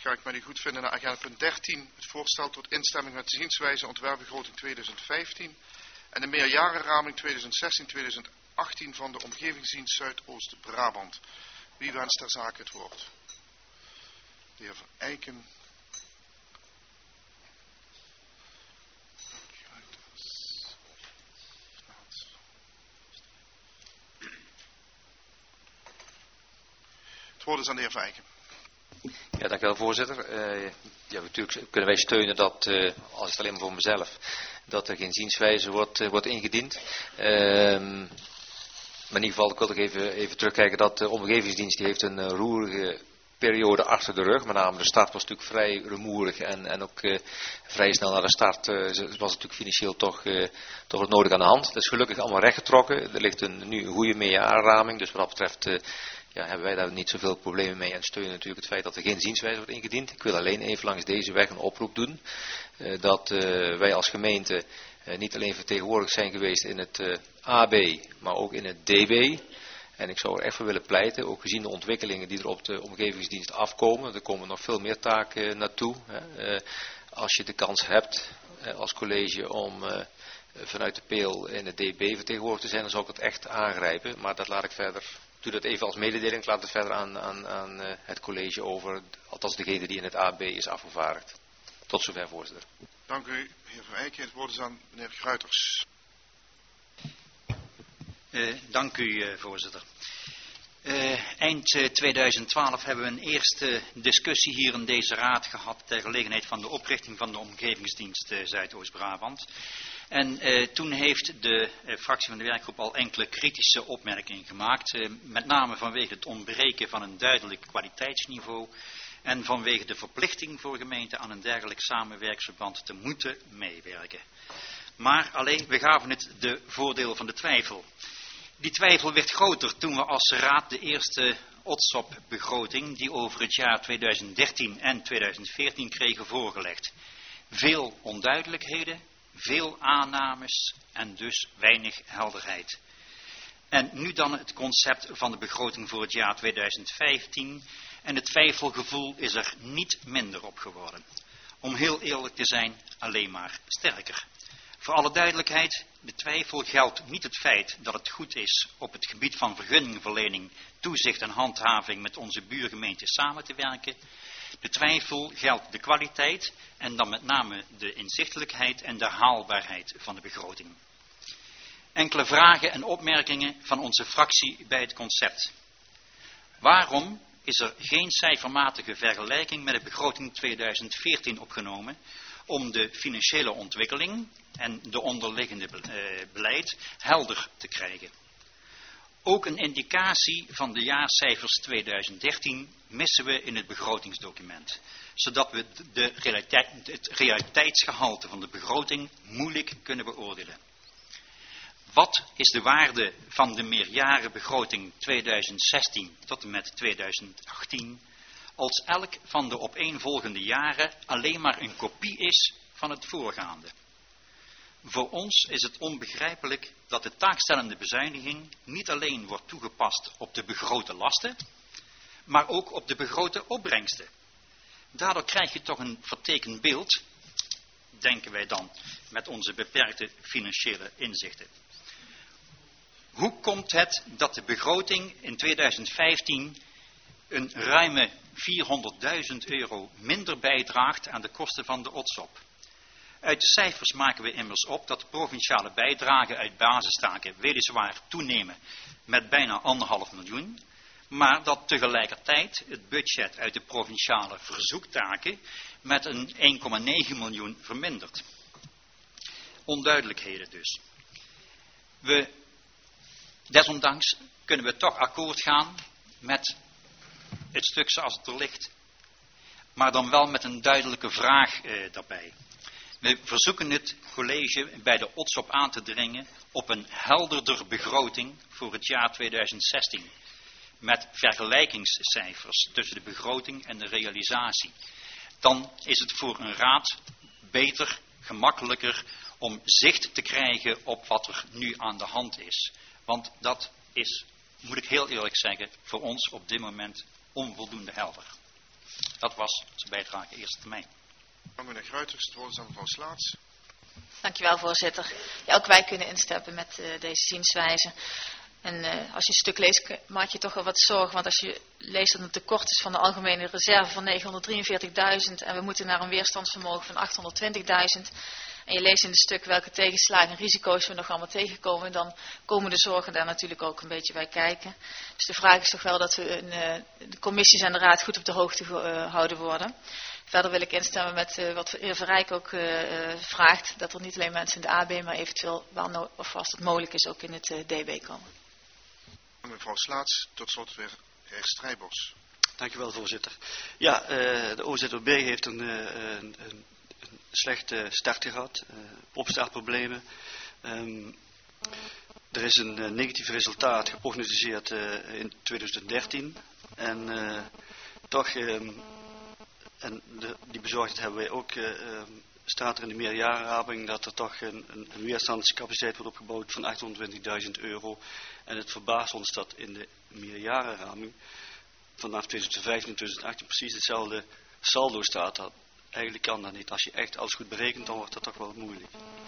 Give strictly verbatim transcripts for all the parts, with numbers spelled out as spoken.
ga ik met uw goedvinden naar agenda punt dertien. Het voorstel tot instemming met de zienswijze ontwerpbegroting tweeduizend vijftien. En de meerjarenraming tweeduizend zestien tweeduizend achttien van de Omgevingsdienst Zuidoost-Brabant. Wie wenst ter zake het woord? De heer Van Eycken. Het woord is aan de heer Van Eycken. Ja, dank u wel, voorzitter. Uh, ja, natuurlijk kunnen wij steunen dat, uh, als het alleen maar voor mezelf, dat er geen zienswijze wordt, uh, wordt ingediend. Uh, maar in ieder geval, ik wil toch even, even terugkijken dat de Omgevingsdienst die heeft een uh, roerige periode achter de rug. Met name de start was natuurlijk vrij rumoerig en, en ook uh, vrij snel na de start uh, was het natuurlijk financieel toch, uh, toch het nodig aan de hand. Dat is gelukkig allemaal rechtgetrokken. Er ligt een, nu een goede meerjarenraming, dus wat dat betreft uh, ja, hebben wij daar niet zoveel problemen mee en steunen natuurlijk het feit dat er geen zienswijze wordt ingediend. Ik wil alleen even langs deze weg een oproep doen, uh, dat uh, wij als gemeente uh, niet alleen vertegenwoordigd zijn geweest in het uh, A B, maar ook in het D B. En ik zou er echt voor willen pleiten, ook gezien de ontwikkelingen die er op de Omgevingsdienst afkomen. Er komen nog veel meer taken uh, naartoe. Hè. Uh, als je de kans hebt uh, als college om uh, vanuit de Peel in het D B vertegenwoordigd te zijn, dan zou ik het echt aangrijpen. Maar dat laat ik verder, ik doe dat even als mededeling, ik laat het verder aan, aan, aan uh, het college over, althans degene die in het A B is afgevaardigd. Tot zover, voorzitter. Dank u, heer Van Eycken. Het woord is aan meneer Gruiters. Uh, dank u, uh, voorzitter. Uh, eind uh, tweeduizend twaalf hebben we een eerste discussie hier in deze raad gehad ter gelegenheid van de oprichting van de Omgevingsdienst uh, Zuidoost-Brabant. En uh, toen heeft de uh, fractie van de werkgroep al enkele kritische opmerkingen gemaakt. Uh, met name vanwege het ontbreken van een duidelijk kwaliteitsniveau en vanwege de verplichting voor gemeenten aan een dergelijk samenwerksverband te moeten meewerken. Maar alleen, we gaven het de voordeel van de twijfel. Die twijfel werd groter toen we als raad de eerste O T S O P-begroting, die over het jaar tweeduizend dertien en tweeduizend veertien kregen voorgelegd. Veel onduidelijkheden, veel aannames en dus weinig helderheid. En nu dan het concept van de begroting voor het jaar tweeduizend vijftien en het twijfelgevoel is er niet minder op geworden. Om heel eerlijk te zijn, alleen maar sterker. Voor alle duidelijkheid, de twijfel geldt niet het feit dat het goed is op het gebied van vergunningverlening, toezicht en handhaving met onze buurgemeenten samen te werken. De twijfel geldt de kwaliteit en dan met name de inzichtelijkheid en de haalbaarheid van de begroting. Enkele vragen en opmerkingen van onze fractie bij het concept. Waarom is er geen cijfermatige vergelijking met de begroting tweeduizend veertien opgenomen om de financiële ontwikkeling en de onderliggende beleid helder te krijgen? Ook een indicatie van de jaarcijfers tweeduizend dertien missen we in het begrotingsdocument, zodat we de realiteit, het realiteitsgehalte van de begroting moeilijk kunnen beoordelen. Wat is de waarde van de meerjarenbegroting tweeduizend zestien tot en met tweeduizend achttien... als elk van de opeenvolgende jaren alleen maar een kopie is van het voorgaande? Voor ons is het onbegrijpelijk dat de taakstellende bezuiniging niet alleen wordt toegepast op de begrote lasten, maar ook op de begrote opbrengsten. Daardoor krijg je toch een vertekend beeld, denken wij dan, met onze beperkte financiële inzichten. Hoe komt het dat de begroting in tweeduizend vijftien een ruime vierhonderdduizend euro minder bijdraagt aan de kosten van de O T S O P? Uit de cijfers maken we immers op dat de provinciale bijdragen uit basistaken weliswaar toenemen met bijna anderhalf miljoen, maar dat tegelijkertijd het budget uit de provinciale verzoektaken met een één komma negen miljoen vermindert. Onduidelijkheden dus. We, desondanks kunnen we toch akkoord gaan met het stuk zoals het er ligt, maar dan wel met een duidelijke vraag eh, daarbij. We verzoeken het college bij de O T S O P aan te dringen op een helderder begroting voor het jaar tweeduizend zestien. Met vergelijkingscijfers tussen de begroting en de realisatie. Dan is het voor een raad beter, gemakkelijker om zicht te krijgen op wat er nu aan de hand is. Want dat is, moet ik heel eerlijk zeggen, voor ons op dit moment onvoldoende helder. Dat was zijn bijdrage eerste termijn. Dank meneer Gruiters. Het woord is aan mevrouw Slaats. Dankjewel, voorzitter. Ja, ook wij kunnen instemmen met uh, deze zienswijze. En uh, als je een stuk leest, maak je toch wel wat zorgen. Want als je leest dat het tekort is van de algemene reserve van negenhonderddrieënveertigduizend... en we moeten naar een weerstandsvermogen van achthonderdtwintigduizend... en je leest in het stuk welke tegenslagen en risico's we nog allemaal tegenkomen... dan komen de zorgen daar natuurlijk ook een beetje bij kijken. Dus de vraag is toch wel dat we in, uh, de commissies en de raad goed op de hoogte gehouden uh, worden. Verder wil ik instemmen met uh, wat de heer Verrijk ook uh, uh, vraagt... dat er niet alleen mensen in de A B, maar eventueel, wel no- of als het mogelijk is, ook in het uh, D B komen. Mevrouw Slaats, tot slot weer de heer Strijbos. Dank u wel, voorzitter. Ja, uh, de O Z O B heeft een, uh, een, een, een slechte start gehad, uh, opstartproblemen. Um, er is een uh, negatief resultaat geprognosticeerd uh, in twintig dertien. En uh, toch, um, en de, die bezorgdheid hebben wij ook, uh, um, staat er in de meerjarenraming dat er toch een, een, een weerstandscapaciteit wordt opgebouwd van achthonderdtwintigduizend euro. En het verbaast ons dat in de meerjarenraming vanaf twintig vijftien en twintig achttien precies hetzelfde saldo staat. Dat, eigenlijk kan dat niet. Als je echt alles goed berekent, dan wordt dat toch wel moeilijk.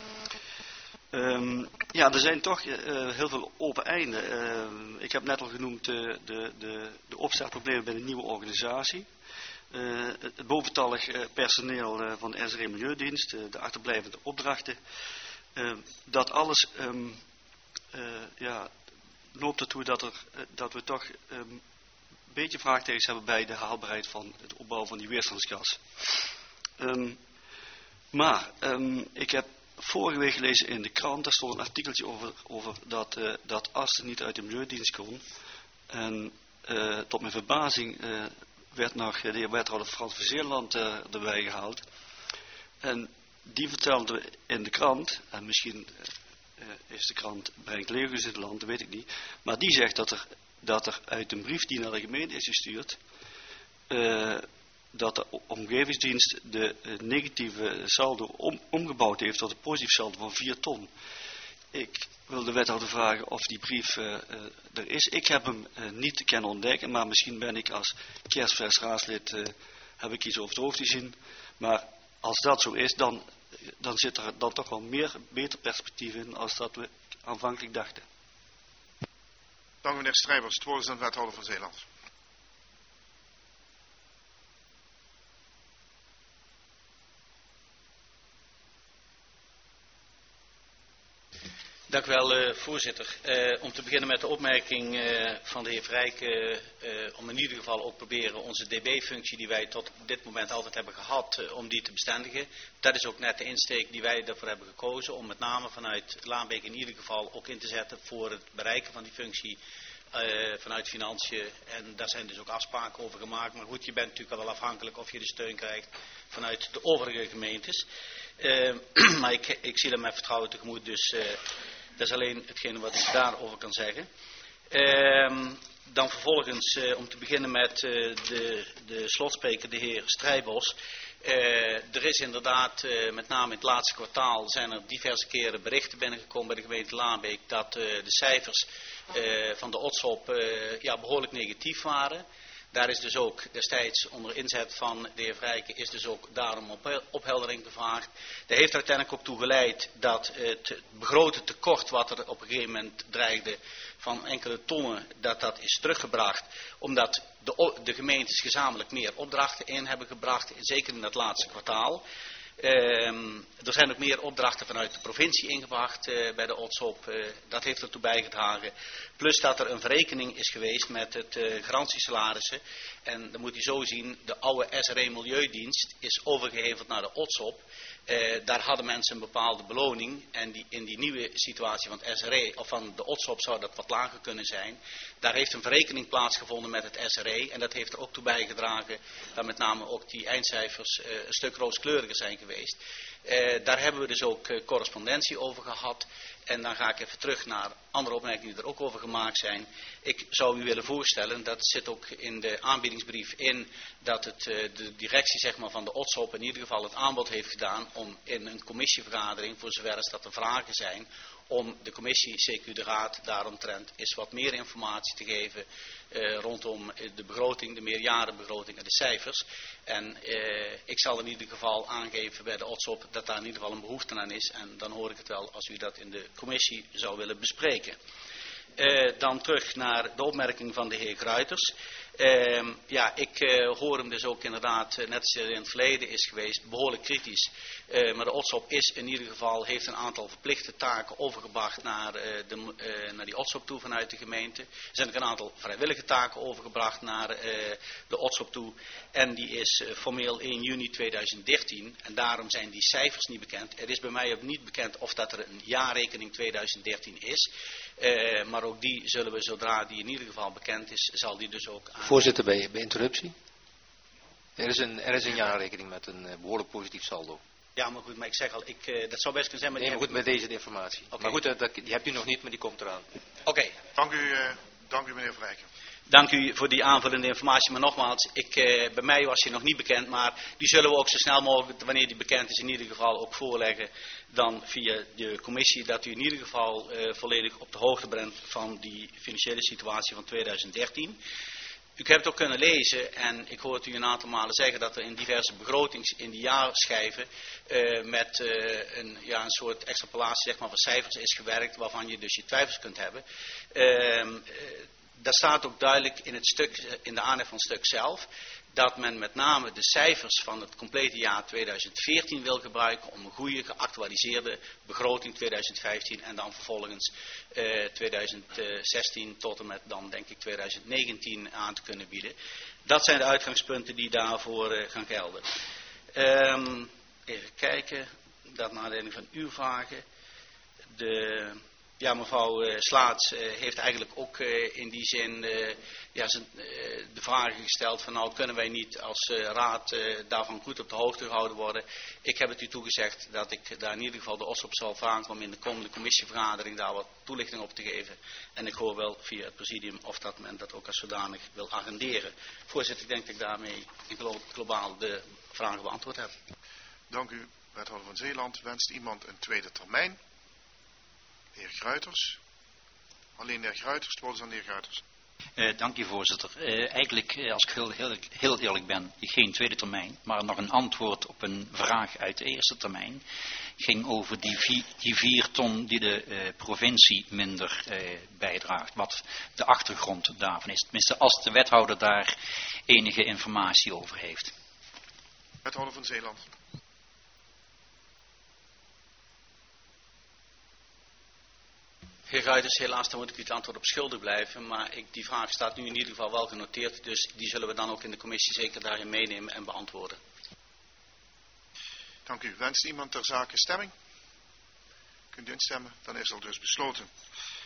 Um, ja, er zijn toch uh, heel veel open einden. Uh, ik heb net al genoemd uh, de, de, de opstartproblemen bij de nieuwe organisatie. Uh, het boventallig uh, personeel uh, van de S R E Milieudienst, uh, de achterblijvende opdrachten. Uh, dat alles um, uh, ja, loopt ertoe dat, er, uh, dat we toch um, een beetje vraagtekens hebben bij de haalbaarheid van het opbouwen van die weerstandsgas. Um, maar um, ik heb vorige week gelezen in de krant, daar stond een artikeltje over, over dat, uh, dat Asten niet uit de Milieudienst kon. En uh, tot mijn verbazing uh, werd nog de heer wethouder Frans van Zeeland uh, erbij gehaald. En die vertelde in de krant, en misschien uh, is de krant brengt leugens in het land, dat weet ik niet. Maar die zegt dat er, dat er uit een brief die naar de gemeente is gestuurd, uh, dat de omgevingsdienst de uh, negatieve saldo om, omgebouwd heeft tot een positief saldo van vier ton. Ik wil de wethouder vragen of die brief uh, uh, er is. Ik heb hem uh, niet te kennen ontdekken, maar misschien ben ik als kerstvers raadslid, uh, heb ik iets over het hoofd gezien. Maar als dat zo is, dan, dan zit er dan toch wel meer, beter perspectief in als dat we aanvankelijk dachten. Dank meneer Strijbers. Het woord is aan de wethouder van Zeeland. Dank u wel, uh, voorzitter. Uh, om te beginnen met de opmerking uh, van de heer Vrijk, uh, uh, om in ieder geval ook proberen onze D B-functie die wij tot dit moment altijd hebben gehad, uh, om die te bestendigen. Dat is ook net de insteek die wij daarvoor hebben gekozen, om met name vanuit Laanbeek in ieder geval ook in te zetten voor het bereiken van die functie uh, vanuit financiën. En daar zijn dus ook afspraken over gemaakt. Maar goed, je bent natuurlijk wel afhankelijk of je de steun krijgt vanuit de overige gemeentes. Uh, maar ik, ik zie er met vertrouwen tegemoet, dus uh, dat is alleen hetgene wat ik daarover kan zeggen. Uh, dan vervolgens, uh, om te beginnen met uh, de, de slotspreker, de heer Strijbos. Uh, er is inderdaad, uh, met name in het laatste kwartaal, zijn er diverse keren berichten binnengekomen bij de gemeente Laanbeek dat uh, de cijfers uh, van de O T S O P uh, ja, behoorlijk negatief waren. Daar is dus ook destijds onder inzet van de heer Vrijken is dus ook daarom op opheldering gevraagd. Dat heeft er uiteindelijk ook toe geleid dat het begrote tekort wat er op een gegeven moment dreigde van enkele tonnen, dat dat is teruggebracht. Omdat de, de gemeentes gezamenlijk meer opdrachten in hebben gebracht, zeker in dat laatste kwartaal. Um, er zijn ook meer opdrachten vanuit de provincie ingebracht uh, bij de O T S O P. Uh, dat heeft ertoe bijgedragen. Plus dat er een verrekening is geweest met het uh, garantiesalarissen. En dan moet u zo zien, de oude S R E Milieudienst is overgeheveld naar de O T S O P. Uh, daar hadden mensen een bepaalde beloning. En die, in die nieuwe situatie van het S R E of van de O T S O P zou dat wat lager kunnen zijn. Daar heeft een verrekening plaatsgevonden met het S R E. En dat heeft er ook toe bijgedragen dat met name ook die eindcijfers uh, een stuk rooskleuriger zijn geweest. Uh, daar hebben we dus ook uh, correspondentie over gehad. En dan ga ik even terug naar andere opmerkingen die er ook over gemaakt zijn. Ik zou u willen voorstellen, dat zit ook in de aanbiedingsbrief in, dat het, uh, de directie zeg maar, van de Otsop in ieder geval het aanbod heeft gedaan om in een commissievergadering, voor zover als dat er vragen zijn, om de commissie, C Q de Raad, daaromtrent eens wat meer informatie te geven uh, rondom de begroting, de meerjarenbegroting en de cijfers. En uh, ik zal in ieder geval aangeven bij de Otsop dat daar in ieder geval een behoefte aan is. En dan hoor ik het wel als u dat in de commissie zou willen bespreken. Uh, dan terug naar de opmerking van de heer Gruiters. Uh, ja, ik uh, hoor hem dus ook inderdaad, uh, net als hij in het verleden is geweest, behoorlijk kritisch. Uh, maar de Otsop is in ieder geval, heeft een aantal verplichte taken overgebracht naar, uh, de, uh, naar die Otsop toe vanuit de gemeente. Er zijn ook een aantal vrijwillige taken overgebracht naar uh, de Otsop toe. En die is uh, formeel één juni tweeduizend dertien. En daarom zijn die cijfers niet bekend. Het is bij mij ook niet bekend of dat er een jaarrekening tweeduizend dertien is. Uh, maar ook die zullen we, zodra die in ieder geval bekend is, zal die dus ook aan... Voorzitter, bij, bij interruptie. Er is, een, er is een jaarrekening met een uh, behoorlijk positief saldo. Ja, maar goed, maar ik zeg al, ik, uh, dat zou best kunnen zijn... Maar nee, maar goed, heb... met deze informatie. Okay. Maar goed, uh, dat, die hebt u nog niet, maar die komt eraan. Oké. Okay. Dank u, uh, dank u meneer Vrijken. Dank u voor die aanvullende informatie, maar nogmaals, ik, uh, bij mij was hij nog niet bekend, maar die zullen we ook zo snel mogelijk, wanneer die bekend is, in ieder geval ook voorleggen, dan via de commissie, dat u in ieder geval uh, volledig op de hoogte bent van die financiële situatie van tweeduizend dertien. U hebt het ook kunnen lezen en ik hoorde u een aantal malen zeggen dat er in diverse begrotings in die jaarschijven uh, met uh, een, ja, een soort extrapolatie zeg maar, van cijfers is gewerkt waarvan je dus je twijfels kunt hebben. Uh, uh, daar staat ook duidelijk in, het stuk, in de aanhef van het stuk zelf dat men met name de cijfers van het complete jaar tweeduizend veertien wil gebruiken om een goede geactualiseerde begroting tweeduizend vijftien en dan vervolgens uh, tweeduizend zestien tot en met dan denk ik tweeduizend negentien aan te kunnen bieden. Dat zijn de uitgangspunten die daarvoor uh, gaan gelden. Um, even kijken, dat naar aanleiding van uw vragen. De... Ja, mevrouw uh, Slaats uh, heeft eigenlijk ook uh, in die zin uh, ja, zijn, uh, de vragen gesteld van nou kunnen wij niet als uh, raad uh, daarvan goed op de hoogte gehouden worden. Ik heb het u toegezegd dat ik daar in ieder geval de O S op zal vragen om in de komende commissievergadering daar wat toelichting op te geven. En ik hoor wel via het presidium of dat men dat ook als zodanig wil agenderen. Voorzitter, ik denk dat ik daarmee in glo globaal de vragen beantwoord heb. Dank u, wethouder van Zeeland. Wenst iemand een tweede termijn? De heer Gruiters. Alleen de heer Gruiters, het woord is aan de heer Gruiters. Uh, dank u voorzitter. Uh, eigenlijk, uh, als ik heel, heel, heel eerlijk ben, geen tweede termijn, maar nog een antwoord op een vraag uit de eerste termijn. Ging over die vier, die vier ton die de uh, provincie minder uh, bijdraagt. Wat de achtergrond daarvan is. Tenminste, als de wethouder daar enige informatie over heeft. Wethouder van Zeeland. Heer Gruiters, helaas dan moet ik u het antwoord op schuldig blijven, maar ik, die vraag staat nu in ieder geval wel genoteerd, dus die zullen we dan ook in de commissie zeker daarin meenemen en beantwoorden. Dank u. Wenst iemand ter zake stemming? Kunt u instemmen? Dan is al dus besloten.